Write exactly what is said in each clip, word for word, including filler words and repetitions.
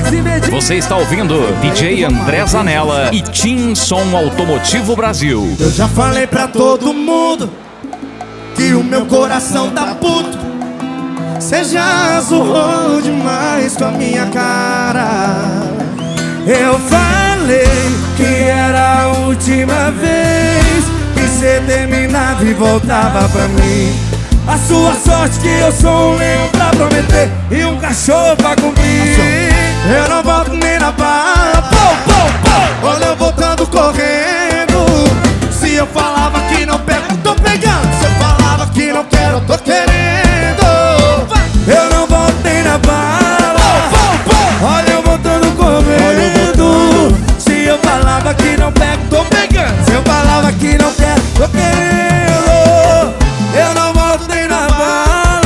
Você está ouvindo D J André Zanella e Team Som Automotivo Brasil. Eu já falei pra todo mundo que o meu coração tá puto. Cê já zoou demais com a minha cara. Eu falei que era a última vez que cê terminava e voltava pra mim. A sua sorte que eu sou um leão pra prometer e um cachorro pra cumprir. Eu não volto nem na bala, pô, pô, pô. Olha eu voltando correndo. Se eu falava que não pego, eu tô pegando. Se eu falava que não quero, eu tô querendo. Eu não volto nem na bala, pô, pô. Olha eu voltando correndo. Se eu falava que não pego, tô pegando. Se eu falava que não quero, tô querendo. Eu não volto nem na bala.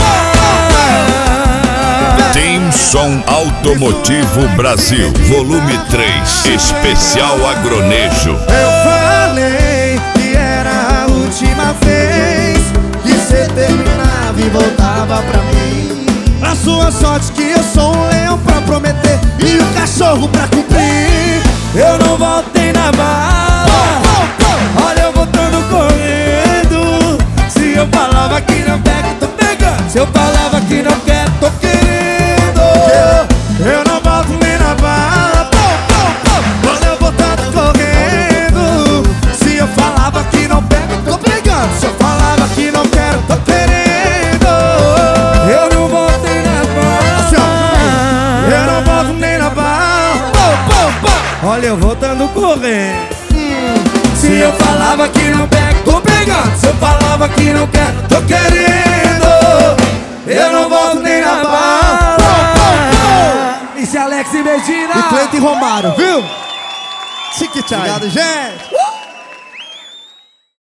Team Som Automotivo Brasil, volume três, especial agronejo. Eu falei que era a última vez que cê terminava e voltava pra mim. A sua sorte que eu sou um leão pra prometer e um cachorro pra cumprir. Eu não voltei na bala. Olha eu voltando correndo. Se eu falava que não pego, tô pegando. Se eu falava que não quero, tô querendo. Eu não volto nem na bala. Olha eu voltando correndo. Se eu falava que não pego, tô pegando. Se eu falava que não quero, tô querendo. Eu não volto nem na bala. Eu não volto nem na bala. Olha eu voltando correndo. Se eu falava que não pego, tô pegando. Se eu falava que não quero, tô querendo. Eu não volto nem na bala. Esse é Alex e Medina e Cleiton e Romário, viu? Obrigado, gente.